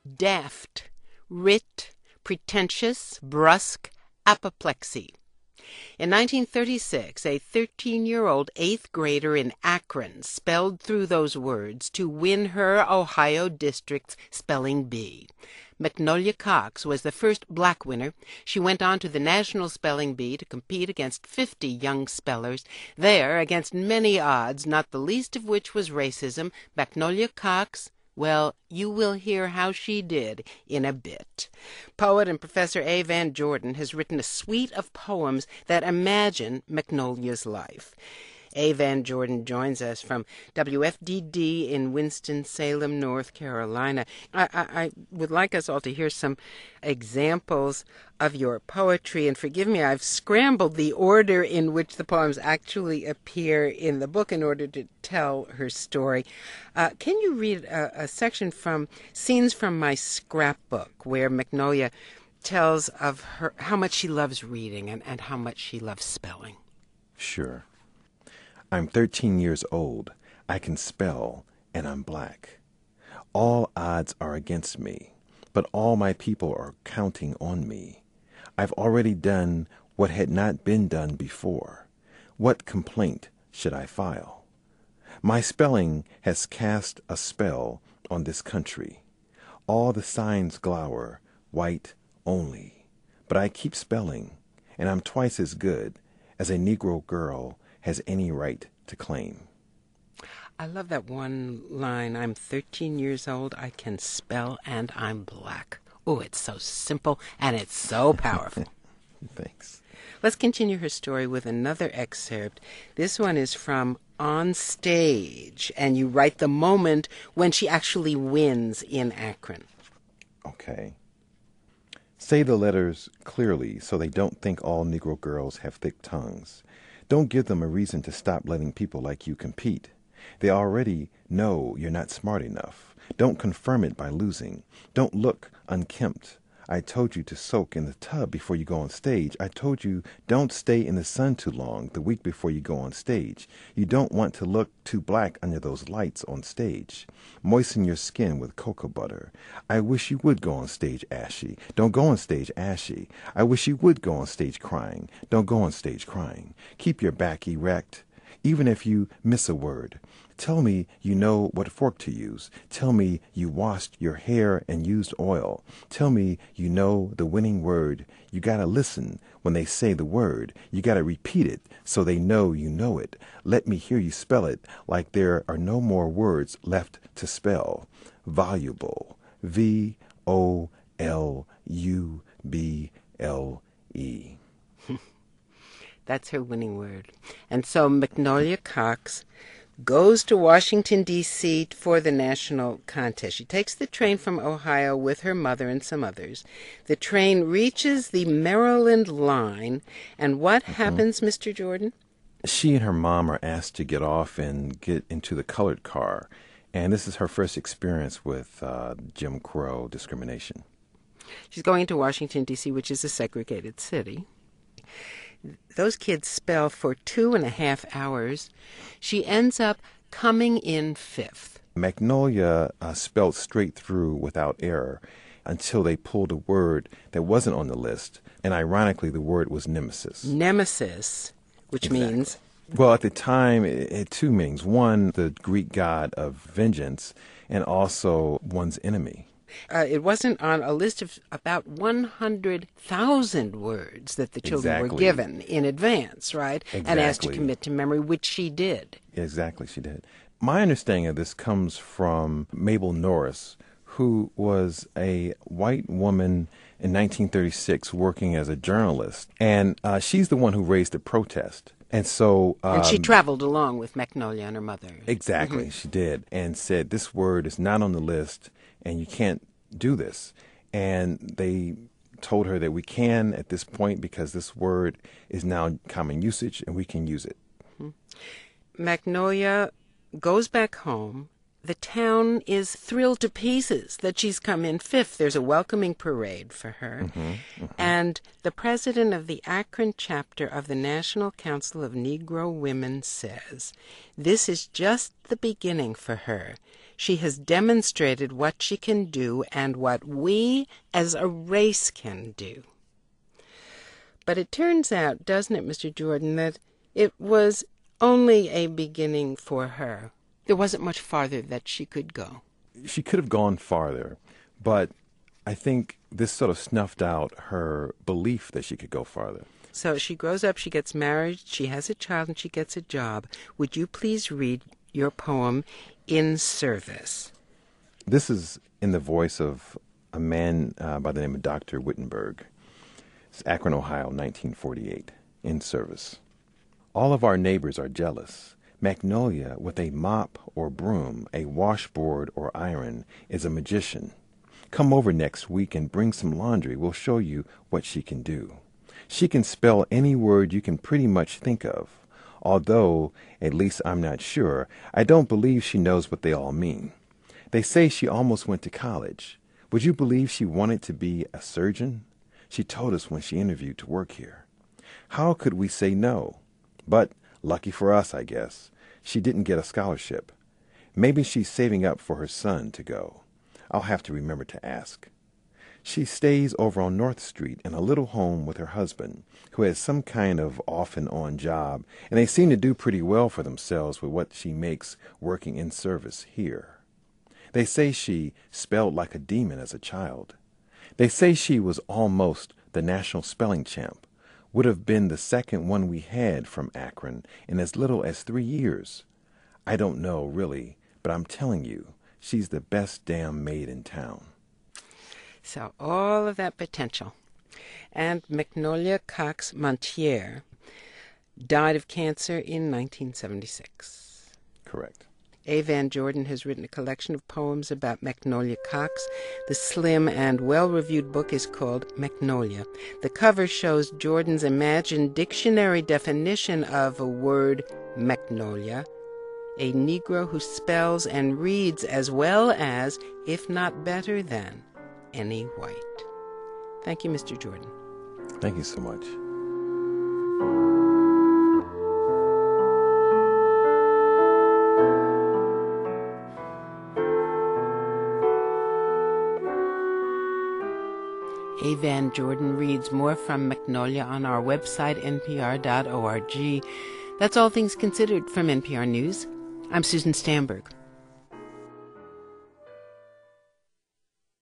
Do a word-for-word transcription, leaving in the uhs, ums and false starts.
daft, writ, pretentious, brusque, apoplexy. In nineteen thirty-six, a thirteen-year-old eighth grader in Akron spelled through those words to win her Ohio district's spelling bee. Magnolia Cox was the first black winner. She went on to the National Spelling Bee to compete against fifty young spellers. There, against many odds, not the least of which was racism, Magnolia Cox, well, you will hear how she did in a bit. Poet and Professor A. Van Jordan has written a suite of poems that imagine Magnolia's life. A. Van Jordan joins us from W F D D in Winston-Salem, North Carolina. I, I, I would like us all to hear some examples of your poetry. And forgive me, I've scrambled the order in which the poems actually appear in the book in order to tell her story. Uh, can you read a, a section from Scenes from My Scrapbook, where Magnolia tells of her how much she loves reading and, and how much she loves spelling? Sure. I'm thirteen years old. I can spell, and I'm black. All odds are against me, but all my people are counting on me. I've already done what had not been done before. What complaint should I file? My spelling has cast a spell on this country. All the signs glower, white only. But I keep spelling, and I'm twice as good as a Negro girl has any right to claim. I love that one line, I'm thirteen years old, I can spell, and I'm black. Oh, it's so simple, and it's so powerful. Thanks. Let's continue her story with another excerpt. This one is from On Stage, and you write the moment when she actually wins in Akron. Okay. Say the letters clearly so they don't think all Negro girls have thick tongues. Don't give them a reason to stop letting people like you compete. They already know you're not smart enough. Don't confirm it by losing. Don't look unkempt. I told you to soak in the tub before you go on stage. I told you don't stay in the sun too long the week before you go on stage. You don't want to look too black under those lights on stage. Moisten your skin with cocoa butter. I wish you would go on stage ashy. Don't go on stage ashy. I wish you would go on stage crying. Don't go on stage crying. Keep your back erect, even if you miss a word. Tell me you know what fork to use. Tell me you washed your hair and used oil. Tell me you know the winning word. You gotta listen when they say the word. You gotta repeat it so they know you know it. Let me hear you spell it like there are no more words left to spell. Voluble. V O L U B L E. That's her winning word. And so Magnolia Cox goes to Washington, D C for the national contest. She takes the train from Ohio with her mother and some others. The train reaches the Maryland line, and what mm-hmm. happens, Mister Jordan? She and her mom are asked to get off and get into the colored car, and this is her first experience with uh, Jim Crow discrimination. She's going to Washington, D C, which is a segregated city. Those kids spell for two and a half hours. She ends up coming in fifth. Magnolia uh, spelled straight through without error until they pulled a word that wasn't on the list. And ironically, the word was nemesis. Nemesis, which exactly. means? Well, at the time, it had two meanings. One, the Greek god of vengeance, and also one's enemy. Uh, it wasn't on a list of about one hundred thousand words that the children exactly. were given in advance, right? Exactly. And asked to commit to memory, which she did. Exactly, she did. My understanding of this comes from Mabel Norris, who was a white woman in nineteen thirty-six working as a journalist. And uh, she's the one who raised the protest. And so... Um, and she traveled along with Magnolia and her mother. Exactly, mm-hmm. she did. And said, this word is not on the list, and you can't do this. And they told her that we can at this point because this word is now common usage and we can use it. Mm-hmm. Magnolia goes back home. The town is thrilled to pieces that she's come in fifth. There's a welcoming parade for her. Mm-hmm, mm-hmm. And the president of the Akron chapter of the National Council of Negro Women says, this is just the beginning for her. She has demonstrated what she can do and what we as a race can do. But it turns out, doesn't it, Mister Jordan, that it was only a beginning for her. There wasn't much farther that she could go. She could have gone farther, but I think this sort of snuffed out her belief that she could go farther. So she grows up, she gets married, she has a child, and she gets a job. Would you please read your poem, In Service? This is in the voice of a man uh, by the name of Doctor Wittenberg. It's Akron, Ohio, nineteen forty-eight. In Service. All of our neighbors are jealous. Magnolia, with a mop or broom, a washboard or iron, is a magician. Come over next week and bring some laundry. We'll show you what she can do. She can spell any word you can pretty much think of, although, at least I'm not sure, I don't believe she knows what they all mean. They say she almost went to college. Would you believe she wanted to be a surgeon? She told us when she interviewed to work here. How could we say no? But, lucky for us, I guess, she didn't get a scholarship. Maybe she's saving up for her son to go. I'll have to remember to ask. She stays over on North Street in a little home with her husband, who has some kind of off-and-on job, and they seem to do pretty well for themselves with what she makes working in service here. They say she spelled like a demon as a child. They say she was almost the national spelling champ, would have been the second one we had from Akron in as little as three years. I don't know, really, but I'm telling you, she's the best damn maid in town. So all of that potential. And Magnolia Cox Montier died of cancer in nineteen seventy-six. Correct. A. Van Jordan has written a collection of poems about Magnolia Cox. The slim and well-reviewed book is called Magnolia. The cover shows Jordan's imagined dictionary definition of a word, magnolia, a Negro who spells and reads as well as, if not better than, any white. Thank you, Mister Jordan. Thank you so much. A. Van Jordan reads more from Magnolia on our website, N P R dot org. That's All Things Considered from N P R News. I'm Susan Stamberg.